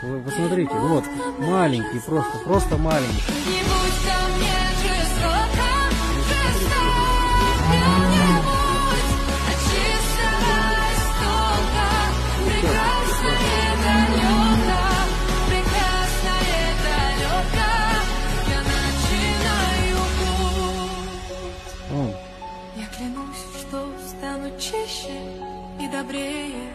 Вы посмотрите, вот, маленький, просто маленький. Не будь ко мне жестоко, не будь, а чисто истока. Прекрасное далеко, прекрасное далеко, я начинаю путь. Я клянусь, что стану чище и добрее,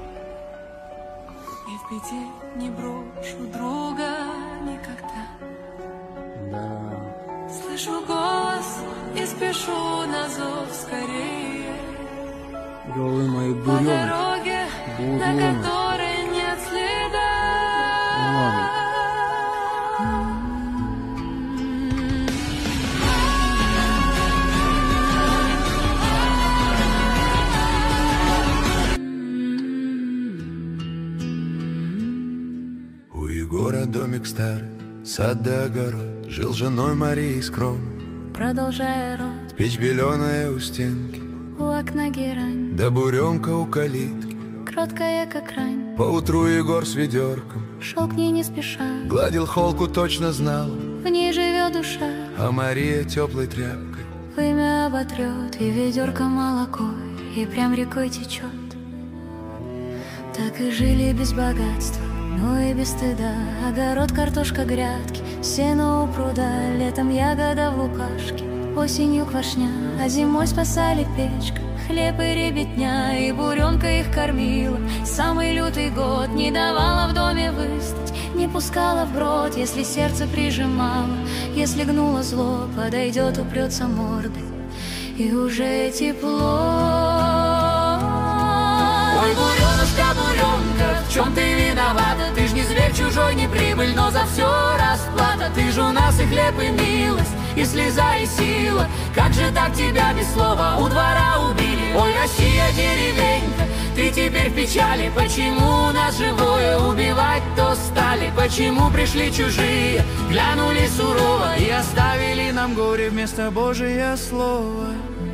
и в беде не брошу друга никогда. Да. Слышу голос и спешу на зов скорее. Голы мои По бурены. дороге, на которой нет следа. У Егора домик старый, сад да огород. Жил с женой Марией скромно, Продолжая рот, печь беленая у стенки, у окна герань, да буренка у калитки. кроткая как рань, Поутру Егор с ведерком шел к ней не спеша. гладил холку, точно знал, В ней живет душа, а Мария теплой тряпкой вымя оботрет, и ведерко молокой, и прям рекой течет. Так и жили без богатства, но и без стыда. Огород, картошка, грядки, сено у пруда. Летом ягода в лукашке, осенью квашня, а зимой спасали печка, хлеб и ребятня. И буренка их кормила самый лютый год, не давала в доме выстать, не пускала в брод. Если сердце прижимало, если гнуло зло, подойдет, упрется мордой, и уже тепло. Ой, буренушка, буренка, в чем ты виновата? Ты ж не зверь чужой, не прибыль, но за все расплата. Ты ж у нас и хлеб, и милость, и слеза, и сила. Как же так тебя без слова у двора убили? Ой, Россия, деревенька, ты теперь в печали. Почему нас живое убивать-то стали? Почему пришли чужие, глянули сурово и оставили нам горе вместо Божия слова?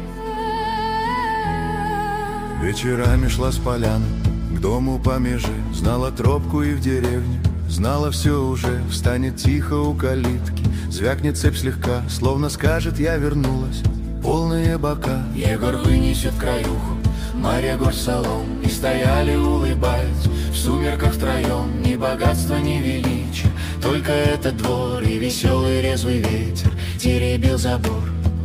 вечерами шла с поляны к дому по меже, знала тропку и в деревню, знала все уже. Встанет тихо у калитки, звякнет цепь слегка, словно скажет: я вернулась, полные бока. Егор вынесет краюху, Марья горсть солом, и стояли, улыбаясь, в сумерках втроем. Ни богатства, ни величия, только этот двор, и веселый резвый ветер теребил забор.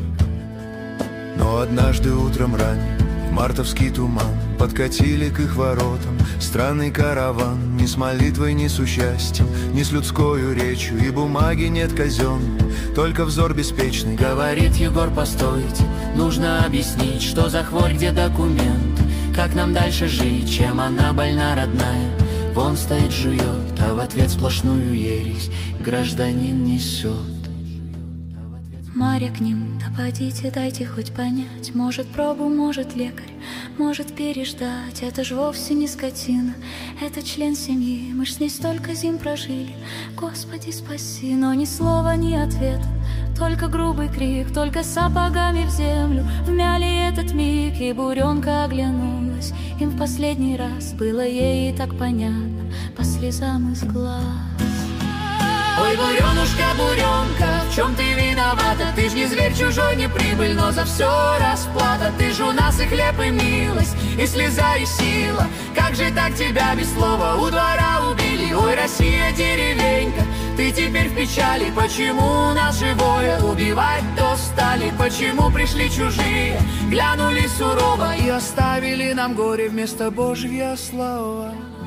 Но однажды утром ранним в мартовский туман подкатили к их воротам странный караван. Ни с молитвой, ни с участием, ни с людскою речью, и бумаги нет казенной, только взор беспечный. Говорит Егор: постойте, нужно объяснить, что за хворь, где документ, как нам дальше жить, чем она больна родная. Вон стоит, жует, а в ответ сплошную ересь гражданин несет. Марья к ним: да подите, дайте хоть понять. Может, пробу, может, лекарь, может, переждать. Это ж вовсе не скотина, это член семьи. Мы ж с ней столько зим прожили, Господи спаси. Но ни слова, ни ответа, только грубый крик, только сапогами в землю вмяли этот миг. И буренка оглянулась им в последний раз, было ей и так понятно по слезам из глаз. Ой, буренушка, буренка, в чем ты виновата? Ты ж не зверь чужой, не прибыль, но за все расплата. Ты ж у нас и хлеб, и милость, и слеза, и сила. Как же так тебя без слова у двора убили? Ой, Россия, деревенька, ты теперь в печали. Почему нас живое убивать-то стали? Почему пришли чужие, глянули сурово и оставили нам горе вместо Божья слова?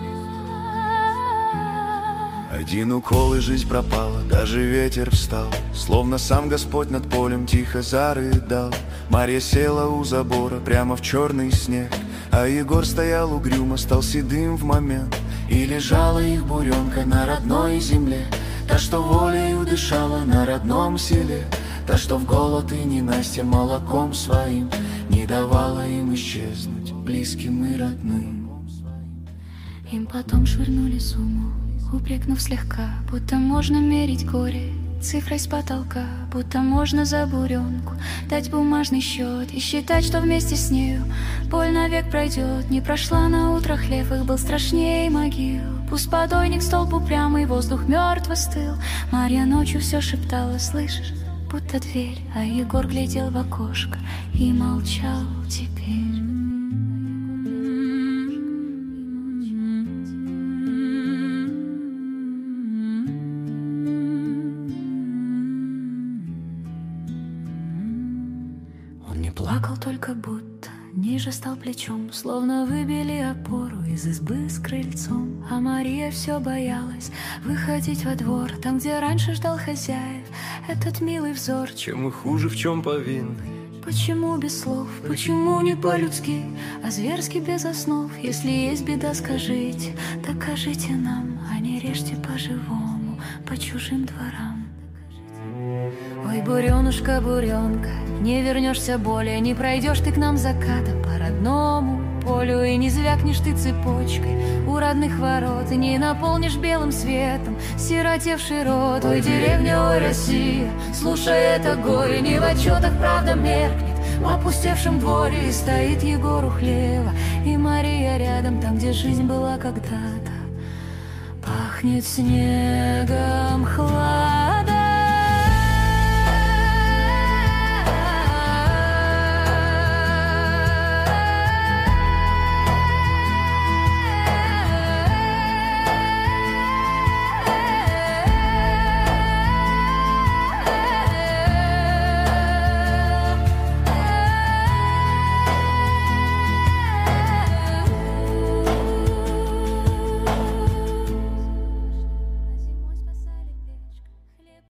Один укол, и жизнь пропала, даже ветер встал, словно сам Господь над полем тихо зарыдал. Марья села у забора прямо в черный снег, а Егор стоял угрюмо, стал седым в момент. И лежала их буренка на родной земле, та, что волею дышала на родном селе, та, что в голод и ненастье молоком своим не давала им исчезнуть близким и родным. Им потом швырнули сумму, упрекнув слегка, будто можно мерить горе цифрой с потолка, будто можно за буренку дать бумажный счет и считать, что вместе с нею боль навек пройдет. Не прошла на утро хлеб, их был страшнее могил. Пусть подойник столб упрямый, воздух мертво стыл. Марья ночью все шептала, слышишь, будто дверь. А Егор глядел в окошко и молчал теперь. Он не плакал только будто, ниже стал плечом, словно выбили опору из избы с крыльцом. А Мария все боялась выходить во двор, там, где раньше ждал хозяев этот милый взор. Чем мы хуже, в чем повинны? Почему без слов, почему не по-людски, а зверски без основ? Если есть беда, скажите, докажите нам, а не режьте по-живому, по чужим дворам. Ой, буренушка, буренка, не вернешься более, не пройдешь ты к нам заката по родному полю, и не звякнешь ты цепочкой у родных ворот, и не наполнишь белым светом сиротевший рот. Ой, деревня, ой, Россия, слушай это горе, не в отчетах правда меркнет в опустевшем дворе, и стоит Егор у хлева, и Мария рядом, там, где жизнь была когда-то. Пахнет снегом хлад.